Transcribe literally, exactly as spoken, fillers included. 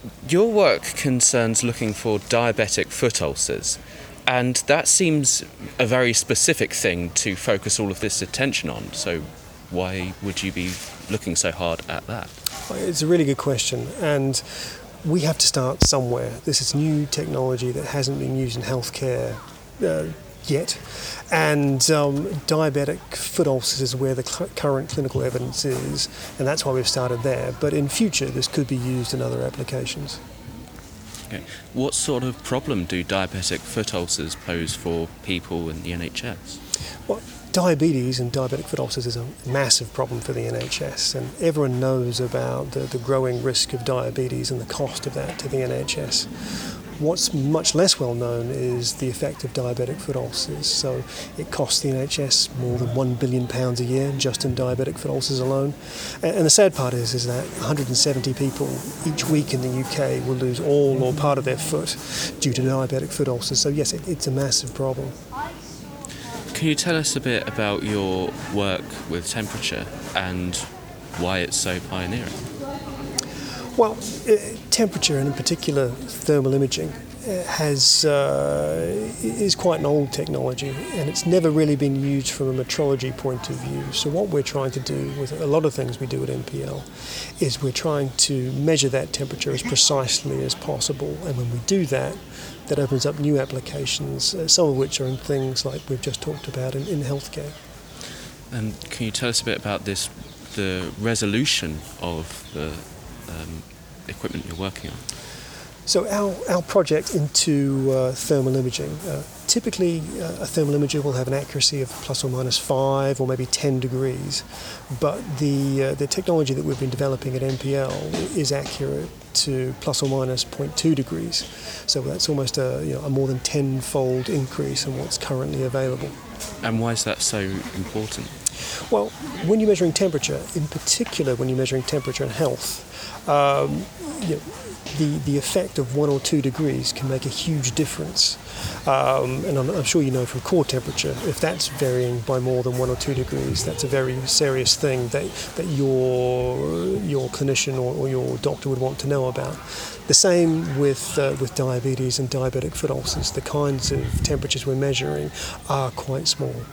Your work concerns looking for diabetic foot ulcers, and that seems a very specific thing to focus all of this attention on. So why would you be looking so hard at that? It's a really good question, and we have to start somewhere. This is new technology that hasn't been used in healthcare uh, yet, and um, diabetic foot ulcers is where the cl- current clinical evidence is, and that's why we've started there. But in future, this could be used in other applications. Okay. What sort of problem do diabetic foot ulcers pose for people in the N H S? Well, diabetes and diabetic foot ulcers is a massive problem for the N H S, and everyone knows about the, the growing risk of diabetes and the cost of that to the N H S. What's much less well known is the effect of diabetic foot ulcers. So it costs the N H S more than one billion pounds a year just in diabetic foot ulcers alone. And, and the sad part is, is that one hundred seventy people each week in the U K will lose all or part of their foot due to diabetic foot ulcers. So yes, it, it's a massive problem. Can you tell us a bit about your work with temperature and why it's so pioneering? Well, uh, temperature, and in particular thermal imaging, uh, has uh, is quite an old technology, and it's never really been used from a metrology point of view. So what we're trying to do with a lot of things we do at M P L is we're trying to measure that temperature as precisely as possible, and when we do that, that opens up new applications, uh, some of which are in things like we've just talked about in, in healthcare. And can you tell us a bit about this, the resolution of the um, equipment you're working on? So our, our project into uh, thermal imaging, uh, typically uh, a thermal imager will have an accuracy of plus or minus five or maybe ten degrees, but the uh, the technology that we've been developing at M P L is accurate to plus or minus zero point two degrees. So that's almost a, you know, a more than tenfold increase in what's currently available. And why is that so important? Well, when you're measuring temperature, in particular when you're measuring temperature and health, um, you know, the, the effect of one or two degrees can make a huge difference. Um, and I'm, I'm sure you know from core temperature, if that's varying by more than one or two degrees, that's a very serious thing that, that your, your clinician or, or your doctor would want to know about. The same with uh, with diabetes and diabetic foot ulcers. The kinds of temperatures we're measuring are quite small.